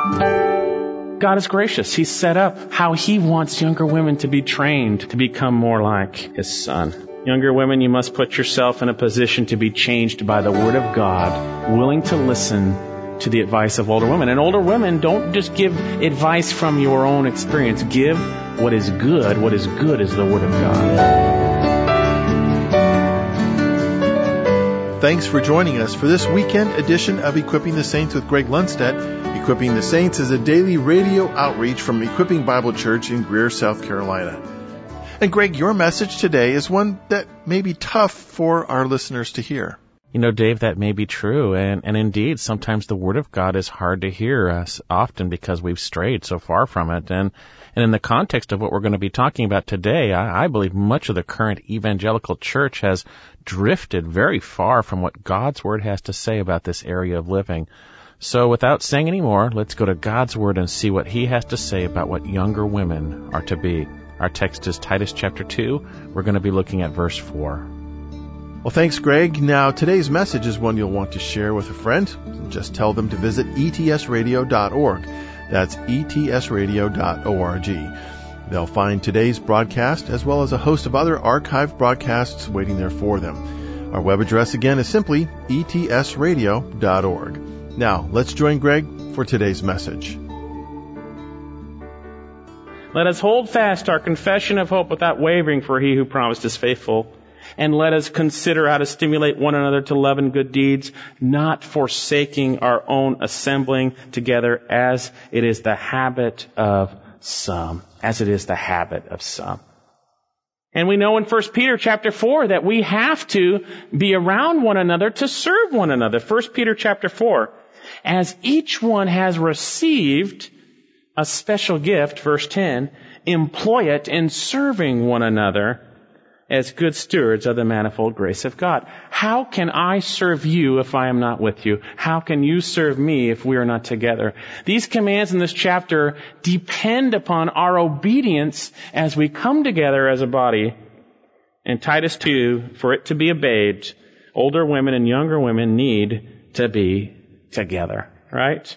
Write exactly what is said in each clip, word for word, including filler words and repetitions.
God is gracious. He's set up how He wants younger women to be trained to become more like His Son. Younger women, you must put yourself in a position to be changed by the Word of God, willing to listen to the advice of older women. And older women, don't just give advice from your own experience. Give what is good. What is good is the Word of God. Thanks for joining us for this weekend edition of Equipping the Saints with Greg Lundstedt. Equipping the Saints is a daily radio outreach from Equipping Bible Church in Greer, South Carolina. And Greg, your message today is one that may be tough for our listeners to hear. You know, Dave, that may be true. And, and indeed, sometimes the Word of God is hard to hear, uh, often because we've strayed so far from it. And, and in the context of what we're going to be talking about today, I, I believe much of the current evangelical church has drifted very far from what God's Word has to say about this area of living. So without saying any more, let's go to God's Word and see what He has to say about what younger women are to be. Our text is Titus chapter two. We're going to be looking at verse four. Well, thanks, Greg. Now, today's message is one you'll want to share with a friend. Just tell them to visit E T S radio dot org. That's E T S radio dot org. They'll find today's broadcast as well as a host of other archived broadcasts waiting there for them. Our web address again is simply E T S radio dot org. Now, let's join Greg for today's message. Let us hold fast our confession of hope without wavering, for He who promised is faithful. And let us consider how to stimulate one another to love and good deeds, not forsaking our own assembling together as it is the habit of some. As it is the habit of some. And we know in First Peter chapter four that we have to be around one another to serve one another. First Peter chapter four. As each one has received a special gift, verse ten, employ it in serving one another as good stewards of the manifold grace of God. How can I serve you if I am not with you? How can you serve me if we are not together? These commands in this chapter depend upon our obedience as we come together as a body. In Titus two, for it to be obeyed, older women and younger women need to be together, right?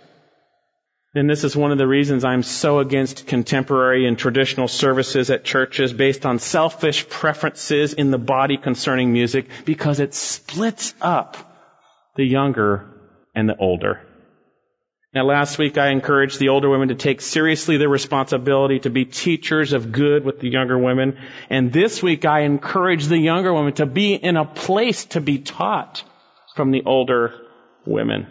And this is one of the reasons I'm so against contemporary and traditional services at churches based on selfish preferences in the body concerning music, because it splits up the younger and the older. Now, last week I encouraged the older women to take seriously their responsibility to be teachers of good with the younger women. And this week I encourage the younger women to be in a place to be taught from the older women.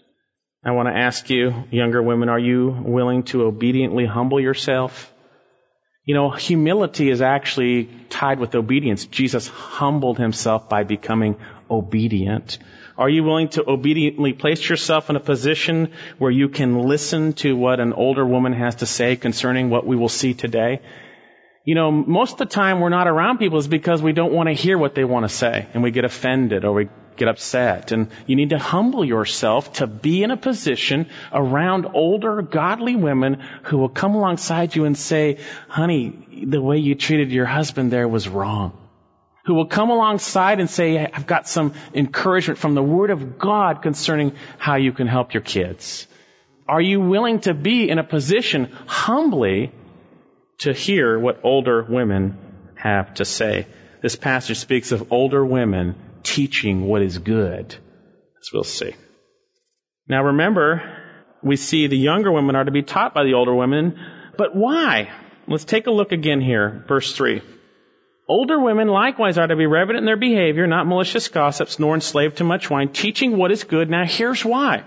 I want to ask you, younger women, are you willing to obediently humble yourself? You know, humility is actually tied with obedience. Jesus humbled Himself by becoming obedient. Are you willing to obediently place yourself in a position where you can listen to what an older woman has to say concerning what we will see today? You know, most of the time we're not around people is because we don't want to hear what they want to say, and we get offended or we get upset. And you need to humble yourself to be in a position around older, godly women who will come alongside you and say, honey, the way you treated your husband there was wrong. Who will come alongside and say, I've got some encouragement from the Word of God concerning how you can help your kids. Are you willing to be in a position humbly to hear what older women have to say? This passage speaks of older women teaching what is good, as we'll see. Now remember, we see the younger women are to be taught by the older women, but why? Let's take a look again here, verse three. Older women likewise are to be reverent in their behavior, not malicious gossips, nor enslaved to much wine, teaching what is good. Now here's why.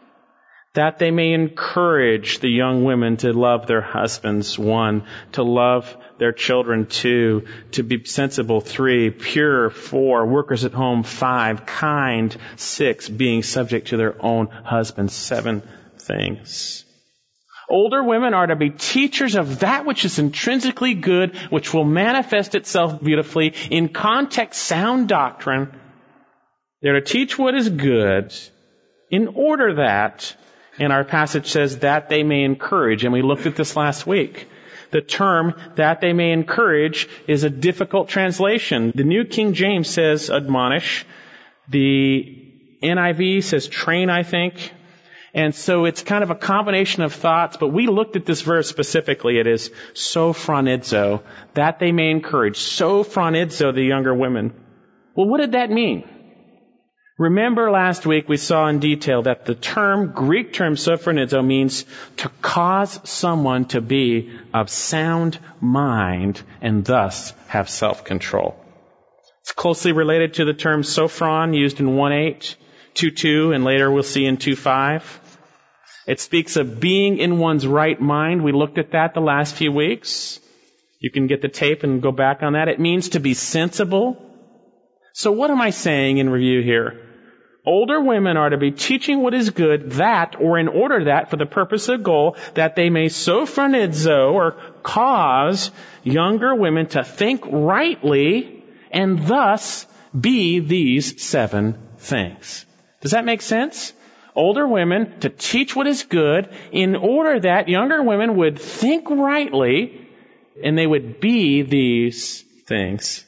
That they may encourage the young women to love their husbands, one, to love their children, two, to be sensible, three, pure, four, workers at home, five, kind, six, being subject to their own husbands, seven things. Older women are to be teachers of that which is intrinsically good, which will manifest itself beautifully in context sound doctrine. They're to teach what is good in order that, and our passage says, that they may encourage. And we looked at this last week. The term, that they may encourage, is a difficult translation. The New King James says admonish. The N I V says train, I think. And so it's kind of a combination of thoughts, but we looked at this verse specifically. It is sophronizo, that they may encourage. Sophronizo, the younger women. Well, what did that mean? Remember last week we saw in detail that the term, Greek term sophronizo, means to cause someone to be of sound mind and thus have self-control. It's closely related to the term sophron used in one eight, two two, and later we'll see in two five. It speaks of being in one's right mind. We looked at that the last few weeks. You can get the tape and go back on that. It means to be sensible. So what am I saying in review here? Older women are to be teaching what is good, that, or in order that, for the purpose of goal, that they may sophronizo, or cause younger women to think rightly, and thus be these seven things. Does that make sense? Older women to teach what is good in order that younger women would think rightly and they would be these things.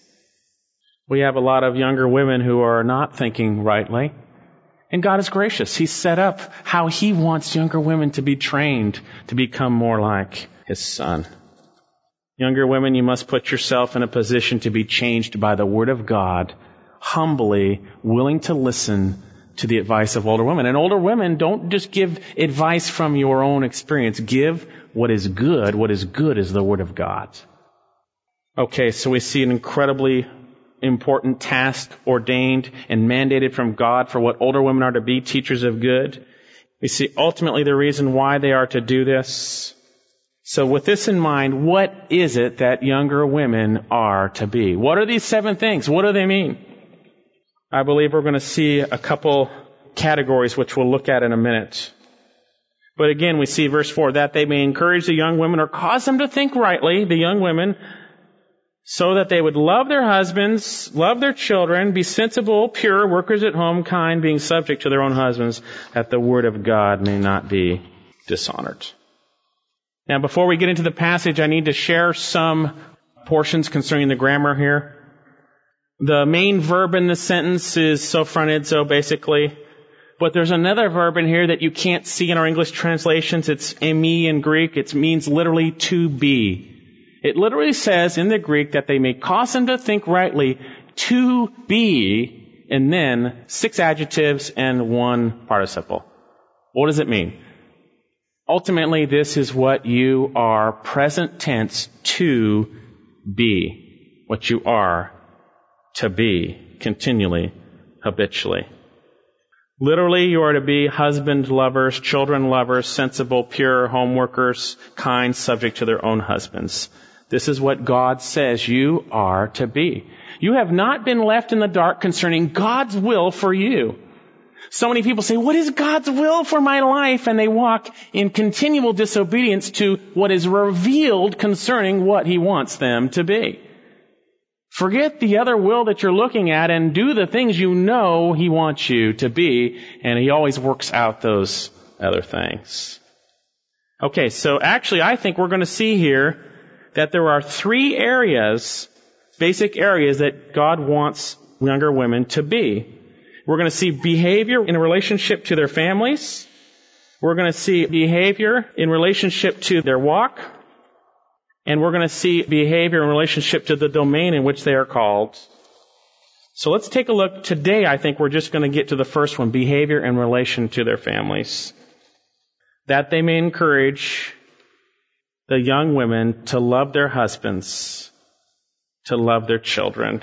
We have a lot of younger women who are not thinking rightly. And God is gracious. He's set up how He wants younger women to be trained to become more like His Son. Younger women, you must put yourself in a position to be changed by the Word of God, humbly, willing to listen to the advice of older women. And older women, don't just give advice from your own experience. Give what is good. What is good is the Word of God. Okay, so we see an incredibly important task ordained and mandated from God for what older women are to be, teachers of good. We see ultimately the reason why they are to do this. So with this in mind, what is it that younger women are to be? What are these seven things? What do they mean? I believe we're going to see a couple categories which we'll look at in a minute. But again, we see verse four, that they may encourage the young women or cause them to think rightly, the young women, so that they would love their husbands, love their children, be sensible, pure, workers at home, kind, being subject to their own husbands, that the word of God may not be dishonored. Now, before we get into the passage, I need to share some portions concerning the grammar here. The main verb in this sentence is sophronizo, basically. But there's another verb in here that you can't see in our English translations. It's emi in Greek. It means literally to be. It literally says in the Greek that they may cause them to think rightly, to be, and then six adjectives and one participle. What does it mean? Ultimately, this is what you are, present tense, to be. What you are to be, continually, habitually. Literally, you are to be husband lovers, children lovers, sensible, pure, home workers, kind, subject to their own husbands. This is what God says you are to be. You have not been left in the dark concerning God's will for you. So many people say, what is God's will for my life? And they walk in continual disobedience to what is revealed concerning what He wants them to be. Forget the other will that you're looking at and do the things you know He wants you to be, and He always works out those other things. Okay, so actually I think we're going to see here that there are three areas, basic areas that God wants younger women to be. We're going to see behavior in relationship to their families. We're going to see behavior in relationship to their walk. And we're going to see behavior in relationship to the domain in which they are called. So let's take a look. Today, I think we're just going to get to the first one, behavior in relation to their families. That they may encourage the young women to love their husbands, to love their children.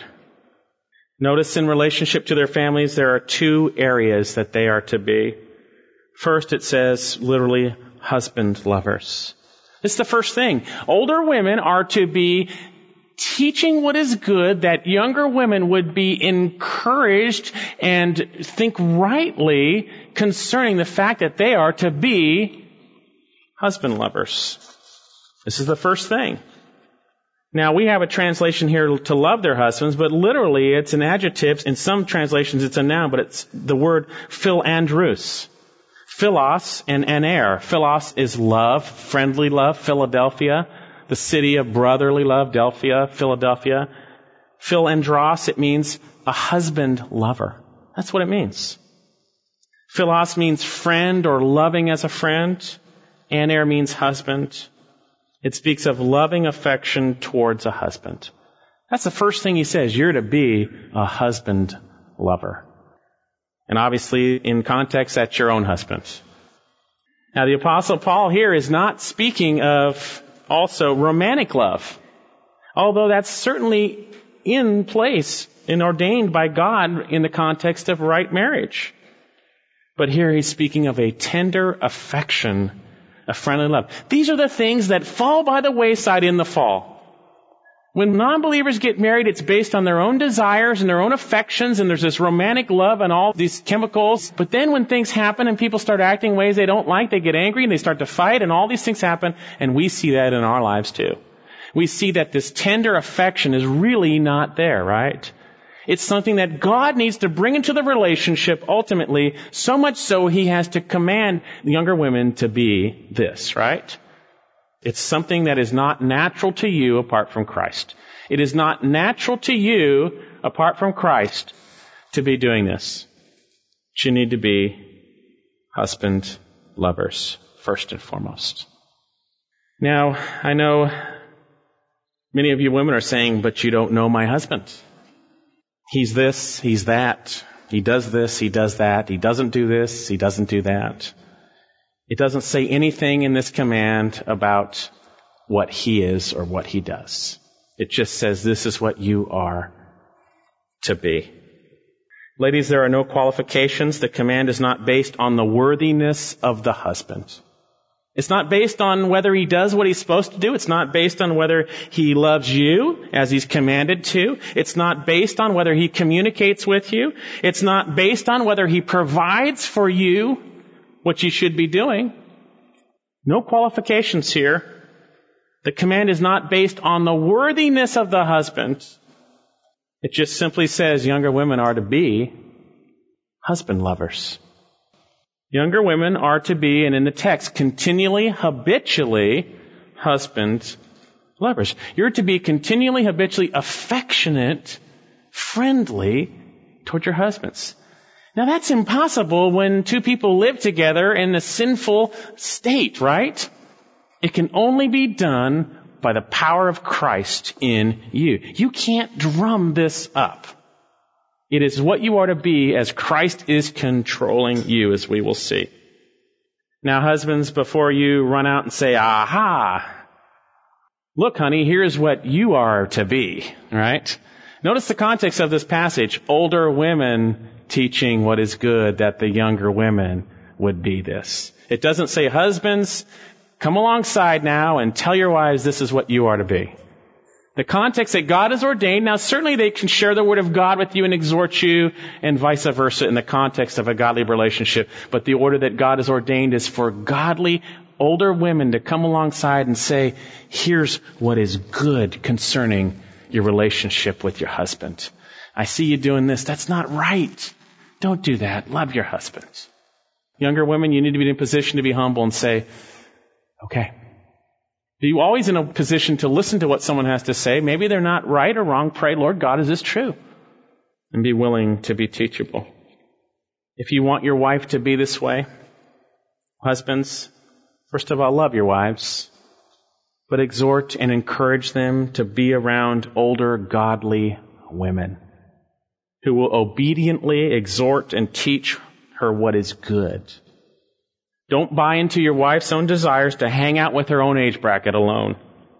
Notice in relationship to their families, there are two areas that they are to be. First, it says literally husband lovers. It's the first thing. Older women are to be teaching what is good, that younger women would be encouraged and think rightly concerning the fact that they are to be husband lovers. This is the first thing. Now, we have a translation here to love their husbands, but literally it's an adjective. In some translations it's a noun, but it's the word philandrus. Philos and aner. Philos is love, friendly love, Philadelphia, the city of brotherly love, Delphia, Philadelphia. Philandros, it means a husband lover. That's what it means. Philos means friend or loving as a friend. Aner means husband. It speaks of loving affection towards a husband. That's the first thing he says. You're to be a husband lover. And obviously, in context, that's your own husband. Now, the Apostle Paul here is not speaking of also romantic love, although that's certainly in place and ordained by God in the context of right marriage. But here he's speaking of a tender affection, a friendly love. These are the things that fall by the wayside in the fall. When non-believers get married, it's based on their own desires and their own affections, and there's this romantic love and all these chemicals. But then when things happen and people start acting in ways they don't like, they get angry and they start to fight, and all these things happen, and we see that in our lives too. We see that this tender affection is really not there, right? It's something that God needs to bring into the relationship ultimately, so much so he has to command younger women to be this, right? It's something that is not natural to you apart from Christ. It is not natural to you apart from Christ to be doing this. You need to be husband lovers, first and foremost. Now, I know many of you women are saying, but you don't know my husband. He's this, he's that. He does this, he does that. He doesn't do this, he doesn't do that. It doesn't say anything in this command about what he is or what he does. It just says this is what you are to be. Ladies, there are no qualifications. The command is not based on the worthiness of the husband. It's not based on whether he does what he's supposed to do. It's not based on whether he loves you as he's commanded to. It's not based on whether he communicates with you. It's not based on whether he provides for you what you should be doing. No qualifications here. The command is not based on the worthiness of the husband. It just simply says younger women are to be husband lovers. Younger women are to be, and in the text, continually, habitually husband lovers. You're to be continually, habitually affectionate, friendly toward your husbands. Now that's impossible when two people live together in a sinful state, right? It can only be done by the power of Christ in you. You can't drum this up. It is what you are to be as Christ is controlling you, as we will see. Now, husbands, before you run out and say, aha, look, honey, here's what you are to be, right? Notice the context of this passage. Older women teaching what is good, that the younger women would be this. It doesn't say, husbands, come alongside now and tell your wives this is what you are to be. The context that God has ordained, now certainly they can share the word of God with you and exhort you and vice versa in the context of a godly relationship. But the order that God has ordained is for godly older women to come alongside and say, here's what is good concerning your relationship with your husband. I see you doing this. That's not right. Don't do that. Love your husband. Younger women, you need to be in a position to be humble and say, okay. Be always in a position to listen to what someone has to say. Maybe they're not right or wrong. Pray, Lord God, is this true? And be willing to be teachable. If you want your wife to be this way, husbands, first of all, love your wives, but exhort and encourage them to be around older, godly women who will obediently exhort and teach her what is good. Don't buy into your wife's own desires to hang out with her own age bracket alone.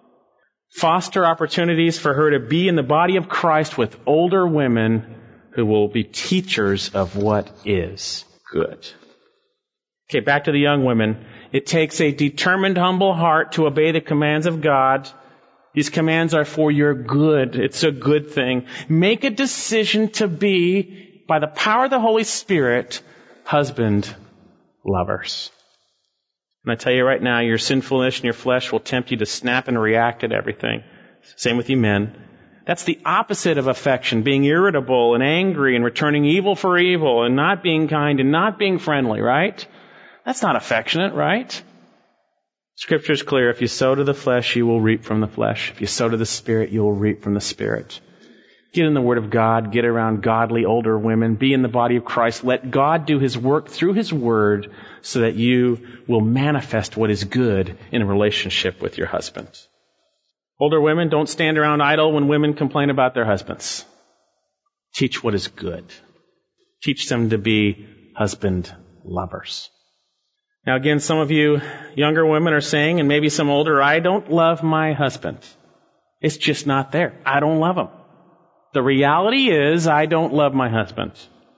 Foster opportunities for her to be in the body of Christ with older women who will be teachers of what is good. Okay, back to the young women. It takes a determined, humble heart to obey the commands of God. These commands are for your good. It's a good thing. Make a decision to be, by the power of the Holy Spirit, husband lovers. And I tell you right now, your sinfulness and your flesh will tempt you to snap and react at everything. Same with you men. That's the opposite of affection, being irritable and angry and returning evil for evil and not being kind and not being friendly, right? That's not affectionate, right? Scripture is clear. If you sow to the flesh, you will reap from the flesh. If you sow to the Spirit, you will reap from the Spirit. Get in the Word of God. Get around godly older women. Be in the body of Christ. Let God do His work through His Word so that you will manifest what is good in a relationship with your husband. Older women, don't stand around idle when women complain about their husbands. Teach what is good. Teach them to be husband lovers. Now again, some of you younger women are saying, and maybe some older, I don't love my husband. It's just not there. I don't love him. The reality is, I don't love my husband.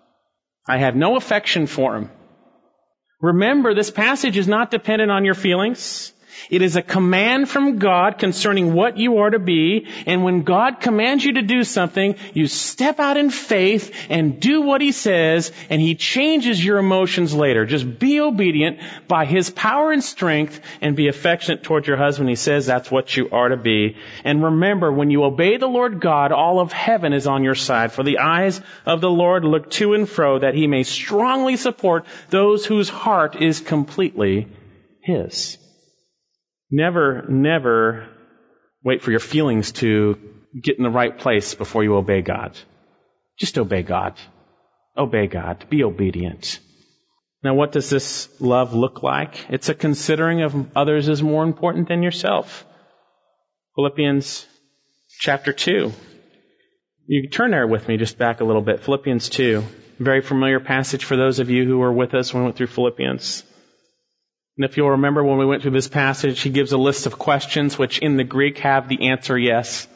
I have no affection for him. Remember, this passage is not dependent on your feelings. It is a command from God concerning what you are to be. And when God commands you to do something, you step out in faith and do what He says, and He changes your emotions later. Just be obedient by His power and strength and be affectionate toward your husband. He says that's what you are to be. And remember, when you obey the Lord God, all of heaven is on your side. For the eyes of the Lord look to and fro, that He may strongly support those whose heart is completely His. Never, never wait for your feelings to get in the right place before you obey God. Just obey God. Obey God. Be obedient. Now, what does this love look like? It's a considering of others as more important than yourself. Philippians chapter two. You can turn there with me just back a little bit. Philippians two. Very familiar passage for those of you who were with us when we went through Philippians. And if you'll remember when we went through this passage, he gives a list of questions which in the Greek have the answer yes.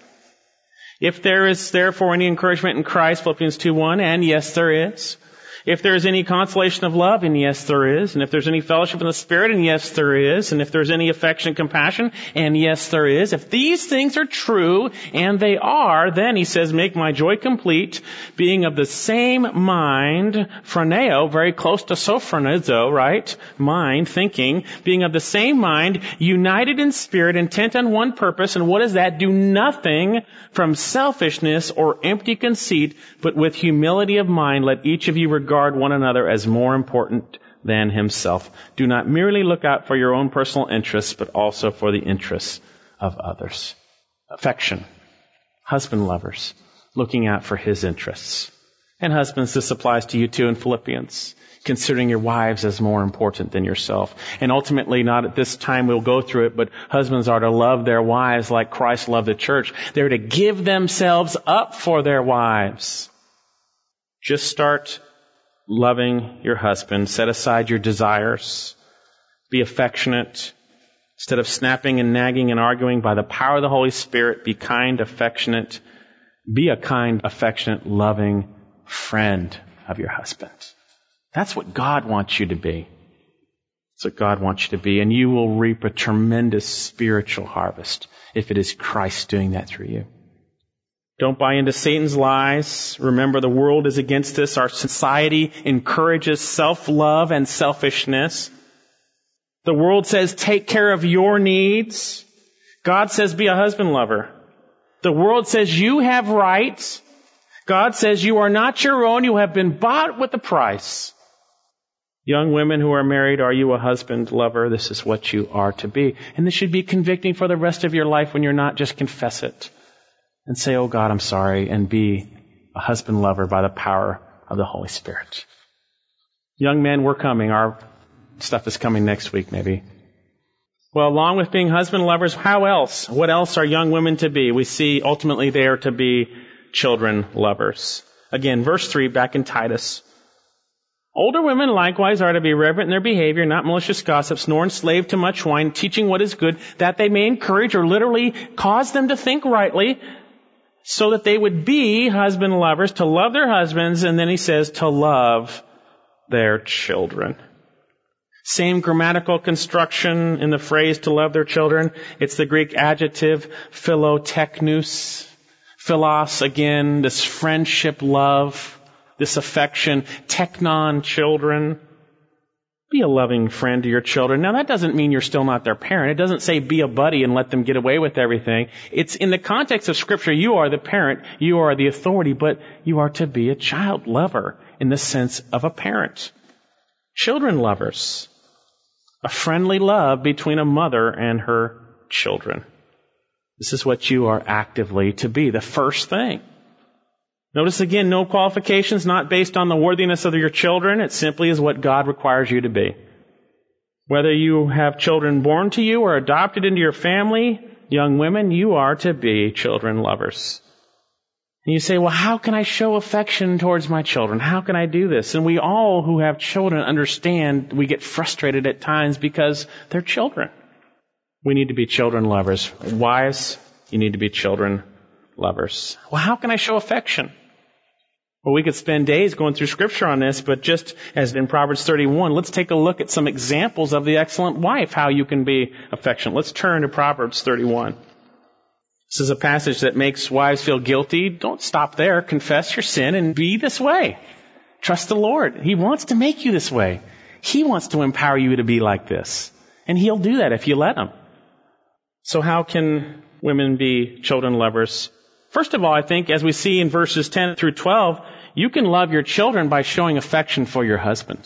If there is therefore any encouragement in Christ, Philippians two one, and yes there is. If there is any consolation of love, and yes there is. And if there's any fellowship in the Spirit, and yes there is. And if there's any affection and compassion, and yes there is. If these things are true, and they are, then he says, make my joy complete, being of the same mind, phroneo, very close to sophronizo, right? Mind, thinking, being of the same mind, united in spirit, intent on one purpose. And what is that? Do nothing from selfishness or empty conceit, but with humility of mind, let each of you regard Regard one another as more important than himself. Do not merely look out for your own personal interests, but also for the interests of others. Affection. Husband lovers. Looking out for his interests. And husbands, this applies to you too in Philippians. Considering your wives as more important than yourself. And ultimately, not at this time we'll go through it, but husbands are to love their wives like Christ loved the church. They're to give themselves up for their wives. Just start loving your husband. Set aside your desires. Be affectionate. Instead of snapping and nagging and arguing, by the power of the Holy Spirit, be kind, affectionate. Be a kind, affectionate, loving friend of your husband. That's what God wants you to be. That's what God wants you to be. And you will reap a tremendous spiritual harvest if it is Christ doing that through you. Don't buy into Satan's lies. Remember, the world is against us. Our society encourages self-love and selfishness. The world says, take care of your needs. God says, be a husband lover. The world says, you have rights. God says, you are not your own. You have been bought with a price. Young women who are married, are you a husband lover? This is what you are to be. And this should be convicting for the rest of your life when you're not. Just confess it. And say, oh God, I'm sorry, and be a husband lover by the power of the Holy Spirit. Young men, we're coming. Our stuff is coming next week, maybe. Well, along with being husband lovers, how else? What else are young women to be? We see ultimately they are to be children lovers. Again, verse three, back in Titus. Older women likewise are to be reverent in their behavior, not malicious gossips, nor enslaved to much wine, teaching what is good, that they may encourage or literally cause them to think rightly, so that they would be husband lovers, to love their husbands, and then he says to love their children. Same grammatical construction in the phrase to love their children. It's the Greek adjective philoteknous. Philos, again, this friendship, love, this affection. Teknon, children. Be a loving friend to your children. Now, that doesn't mean you're still not their parent. It doesn't say be a buddy and let them get away with everything. It's in the context of Scripture, you are the parent, you are the authority, but you are to be a child lover in the sense of a parent. Children lovers. A friendly love between a mother and her children. This is what you are actively to be. The first thing. Notice again, no qualifications, not based on the worthiness of your children. It simply is what God requires you to be. Whether you have children born to you or adopted into your family, young women, you are to be children lovers. And you say, well, how can I show affection towards my children? How can I do this? And we all who have children understand we get frustrated at times because they're children. We need to be children lovers. Wives, you need to be children lovers. Well, how can I show affection? Well, we could spend days going through Scripture on this, but just as in Proverbs thirty-one, let's take a look at some examples of the excellent wife, how you can be affectionate. Let's turn to Proverbs thirty-one. This is a passage that makes wives feel guilty. Don't stop there. Confess your sin and be this way. Trust the Lord. He wants to make you this way. He wants to empower you to be like this. And He'll do that if you let Him. So how can women be children lovers? First of all, I think, as we see in verses ten through twelve, you can love your children by showing affection for your husband.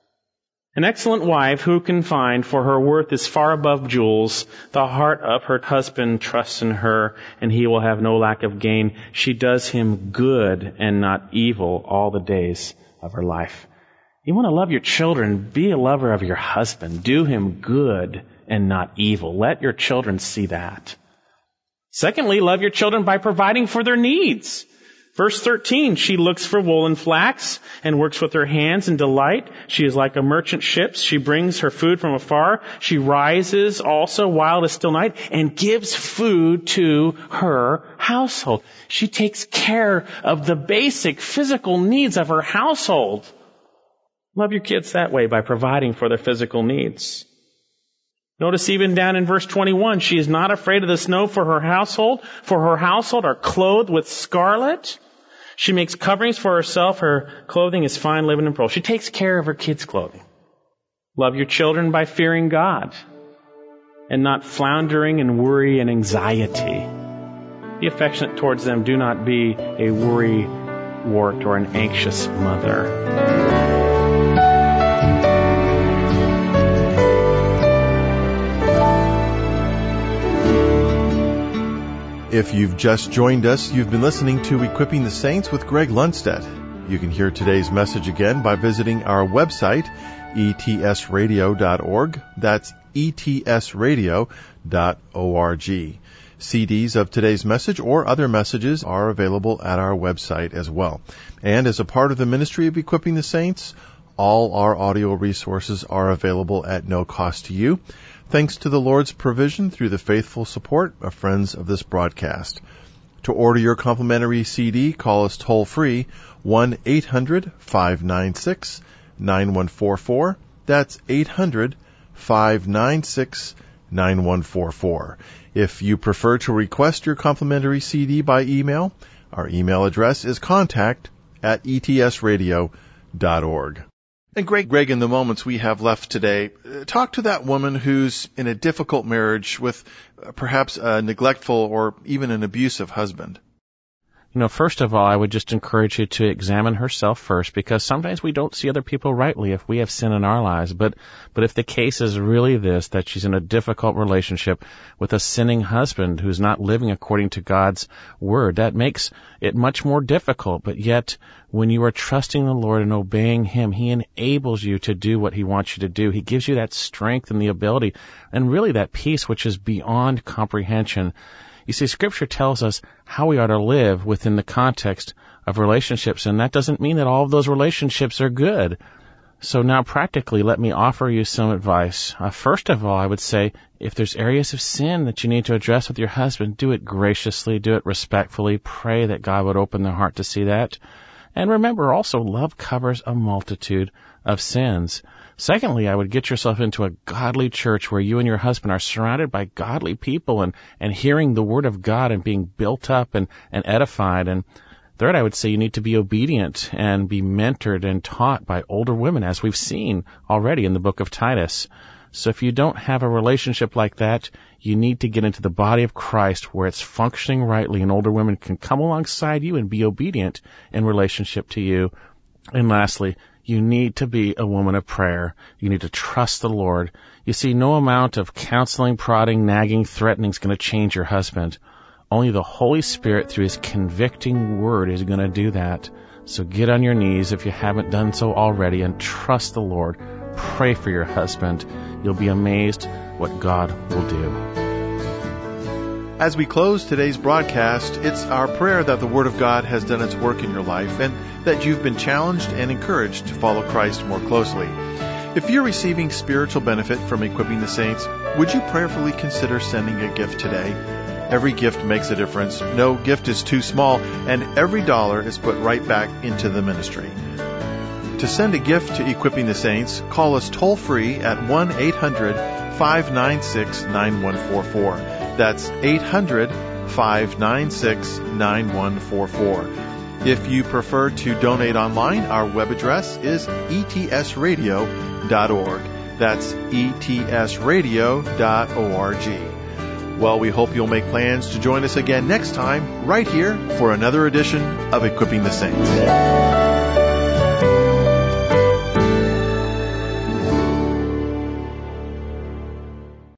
An excellent wife who can find, for her worth is far above jewels. The heart of her husband trusts in her, and he will have no lack of gain. She does him good and not evil all the days of her life. You want to love your children, be a lover of your husband. Do him good and not evil. Let your children see that. Secondly, love your children by providing for their needs. Verse thirteen, she looks for wool and flax and works with her hands in delight. She is like a merchant ship. She brings her food from afar. She rises also while it is still night and gives food to her household. She takes care of the basic physical needs of her household. Love your kids that way, by providing for their physical needs. Notice even down in verse twenty-one, she is not afraid of the snow for her household, for her household are clothed with scarlet. She makes coverings for herself. Her clothing is fine linen and pearl. She takes care of her kids' clothing. Love your children by fearing God and not floundering in worry and anxiety. Be affectionate towards them. Do not be a worry-wart or an anxious mother. If you've just joined us, you've been listening to Equipping the Saints with Greg Lundstedt. You can hear today's message again by visiting our website, E T S radio dot org. That's E T S radio dot org. C Ds of today's message or other messages are available at our website as well. And as a part of the ministry of Equipping the Saints, all our audio resources are available at no cost to you, thanks to the Lord's provision through the faithful support of friends of this broadcast. To order your complimentary C D, call us toll-free, one eight hundred five nine six nine one four four. That's eight hundred five nine six nine one four four. If you prefer to request your complimentary C D by email, our email address is contact at E T S radio dot org. And Greg, Greg, in the moments we have left today, talk to that woman who's in a difficult marriage with perhaps a neglectful or even an abusive husband. You know, first of all, I would just encourage you to examine herself first, because sometimes we don't see other people rightly if we have sin in our lives. But but if the case is really this, that she's in a difficult relationship with a sinning husband who's not living according to God's word, that makes it much more difficult. But yet, when you are trusting the Lord and obeying Him, He enables you to do what He wants you to do. He gives you that strength and the ability, and really that peace which is beyond comprehension. You see, Scripture tells us how we ought to live within the context of relationships, and that doesn't mean that all of those relationships are good. So now practically, let me offer you some advice. Uh, first of all, I would say, if there's areas of sin that you need to address with your husband, do it graciously, do it respectfully. Pray that God would open their heart to see that. And remember also, love covers a multitude of sins. Secondly, I would get yourself into a godly church where you and your husband are surrounded by godly people and, and hearing the Word of God and being built up and, and edified. And third, I would say you need to be obedient and be mentored and taught by older women, as we've seen already in the book of Titus. So if you don't have a relationship like that, you need to get into the body of Christ where it's functioning rightly and older women can come alongside you and be obedient in relationship to you. And lastly, you need to be a woman of prayer. You need to trust the Lord. You see, no amount of counseling, prodding, nagging, threatening is going to change your husband. Only the Holy Spirit, through His convicting Word, is going to do that. So get on your knees if you haven't done so already and trust the Lord. Pray for your husband. You'll be amazed what God will do. As we close today's broadcast, it's our prayer that the Word of God has done its work in your life and that you've been challenged and encouraged to follow Christ more closely. If you're receiving spiritual benefit from equipping the saints, would you prayerfully consider sending a gift today? Every gift makes a difference. No gift is too small, and every dollar is put right back into the ministry. To send a gift to Equipping the Saints, call us toll-free at one eight hundred five nine six nine one four four. That's eight hundred five nine six nine one four four. If you prefer to donate online, our web address is e t s radio dot org. That's e t s radio dot org. Well, we hope you'll make plans to join us again next time, right here, for another edition of Equipping the Saints.